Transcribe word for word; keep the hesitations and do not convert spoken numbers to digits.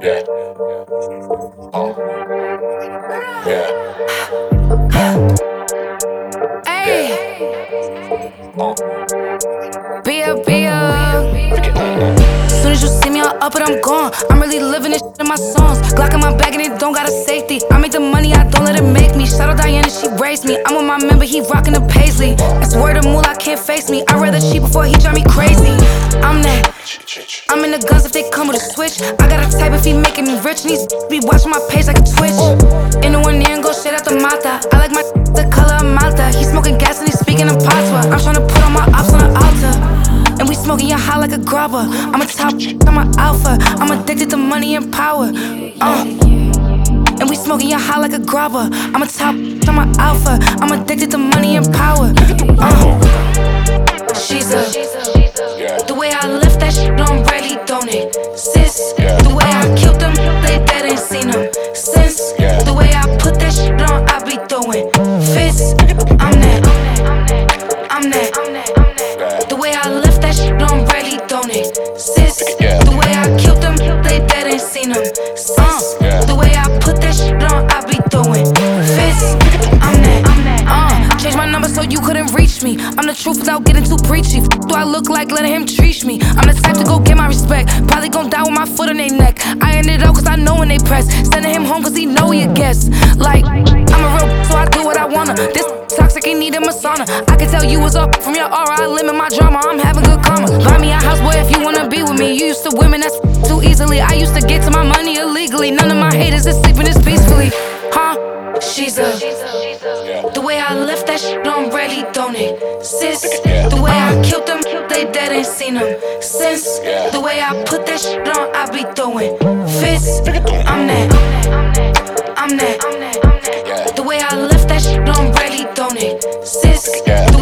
Yeah. Oh. Yeah. Hey. Oh. Be up, be up. Break it down. Soon as you see me, I'm up and I'm gone. I'm really living this shit in my songs. Glock in my bag and it don't got a safety. I make the money, I don't let it make me. Shout out Diana, she raised me. I'm with my member, he rockin' the Paisley. That's word of moolah, can't face me. I'd rather cheat before he drive me crazy. I'm that. I'm in the guns if they come with a switch. I got a type if he making me rich. And these be watching my page like a Twitch. In the one ear and go straight out the mata. I like my the color of Malta. He smoking gas and he speaking in patois. I'm tryna put all my ops on the altar. And we smoking your high like a grubber. I'm a top, I'm a alpha. I'm addicted to money and power. Uh. And we smoking your high like a grubber. I'm a top, I'm a alpha. I'm addicted to money and power. Uh. She's a. The way I left that shit on ready, don't it? Sis. The way I killed them, they dead ain't seen them since. The way I put that shit on, I be throwing fists. I'm that. I'm that. The way I left that shit on ready, don't it? Sis. The way I killed them, they dead ain't seen them since. The way I put that shit on, I be throwing fists. I'm that. Uh, change my number so you couldn't reach me. I'm the truth without getting too preachy. F do I look like letting him treat me? I'm the type to go get my respect. Probably gon' die with my foot on their neck. I ended up cause I know when they press. Sending him home cause he know he a guest. Like, I'm a real so I do what I wanna. This toxic ain't need a masana. I can tell you was up from your aura. I limit my drama, I'm having good karma. Buy me a house, boy, if you wanna be with me. You used to women that's too easily. I used to get to my money illegally. None of my haters is sleeping this peacefully. Huh? She's a. The way I left that shit on ready, don't it? Sis. The way I killed them, they dead ain't seen them since. The way I put that shit on, I be throwing fists. I'm that. I'm that. The way I left that shit on ready, don't it? Sis.